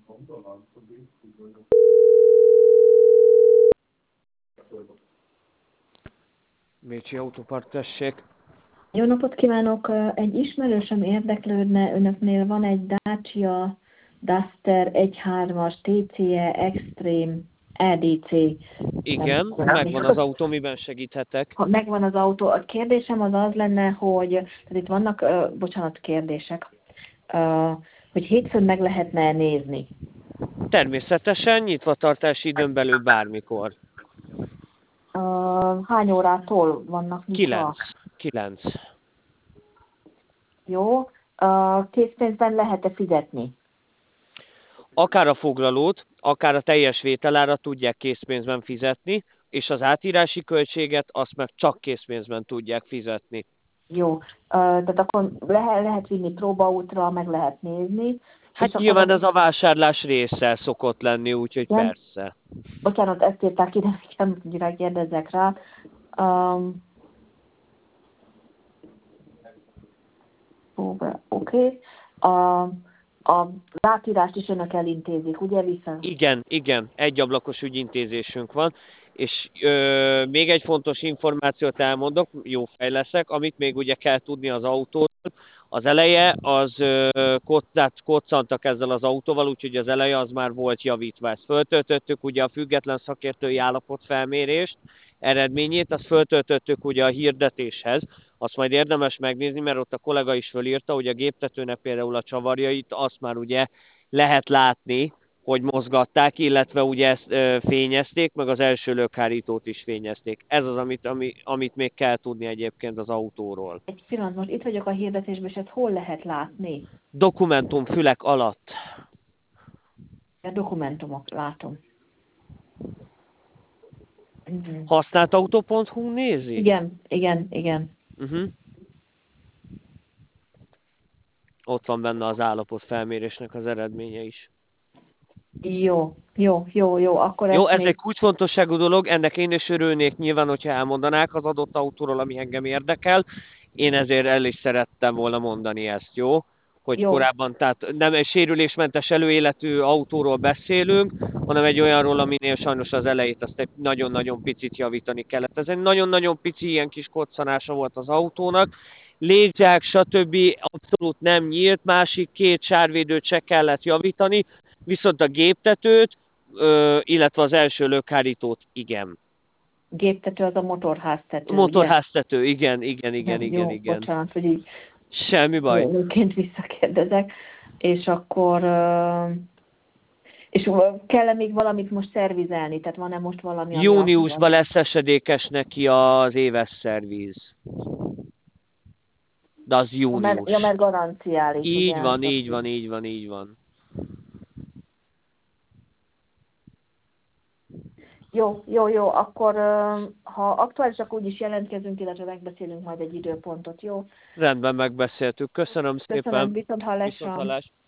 Bécsi Autópark, tessék. Jó napot kívánok! Egy ismerősöm érdeklődne, önöknél van egy Dacia Duster 1.3-as TCE Extreme EDC. Igen, megvan az autó, miben segíthetek? Ha megvan az autó. A kérdésem az lenne, hogy tehát itt vannak, kérdések, hogy hétfőn meg lehetne nézni. Természetesen, nyitvatartási időn belül bármikor. Hány órától vannak nyitva? 9. Jó. Készpénzben lehet-e fizetni? Akár a foglalót, akár a teljes vételárat tudják készpénzben fizetni, és az átírási költséget azt meg csak készpénzben tudják fizetni. Jó. Tehát akkor lehet vinni próbaútra, meg lehet nézni. Hát nyilván ez a vásárlás része szokott lenni, úgyhogy igen? Persze. Bocsánat, ezt írták ide, hogy kérdezzek rá. Oké. Az átírást is önök elintézik, ugye vissza? Igen, egyablakos ügyintézésünk van, és még egy fontos információt elmondok, jó fej leszek, amit még ugye kell tudni az autóról. Az eleje, az koccantak ezzel az autóval, úgyhogy az eleje az már volt javítva. Ezt föltöltöttük ugye a független szakértői állapotfelmérést, eredményét, azt föltöltöttük ugye a hirdetéshez, azt majd érdemes megnézni, mert ott a kollega is fölírta, hogy a géptetőnek például a csavarjait, azt már ugye lehet látni, hogy mozgatták, illetve ugye ezt fényezték, meg az első lökhárítót is fényezték. Ez az, amit még kell tudni egyébként az autóról. Egy pillanat, most itt vagyok a hirdetésben, és ezt hol lehet látni? Dokumentumfülek alatt. A dokumentumok látom. Használtautó.hu nézi? Igen. Ott van benne az állapotfelmérésnek az eredménye is. Jó. Akkor jó, ez egy kulcsfontosságú dolog, ennek én is örülnék nyilván, hogyha elmondanák az adott autóról, ami engem érdekel. Én ezért el is szerettem volna mondani ezt, jó? Hogy korábban, tehát nem egy sérülésmentes előéletű autóról beszélünk, hanem egy olyanról, aminél sajnos az elejét azt egy nagyon-nagyon picit javítani kellett. Ez egy nagyon-nagyon pici ilyen kis koccanása volt az autónak. Légyzsák, stb. Abszolút nem nyílt, másik 2 sárvédőt se kellett javítani, viszont a géptetőt, illetve az első lökhárítót igen. Géptető az a motorháztető, Motorháztető, igen. Jó, bocsánat, hogy így semmi baj. Nőként visszakérdezek. És akkor és kell-e még valamit most szervizelni? Tehát van-e most valami? Júniusban lesz esedékes neki az éves szerviz. De az június. Ja, mert garanciális. Így van. Jó, akkor ha aktuálisak, úgyis jelentkezünk, illetve megbeszélünk majd egy időpontot, jó? Rendben, megbeszéltük. Köszönöm szépen. Viszont hallásra.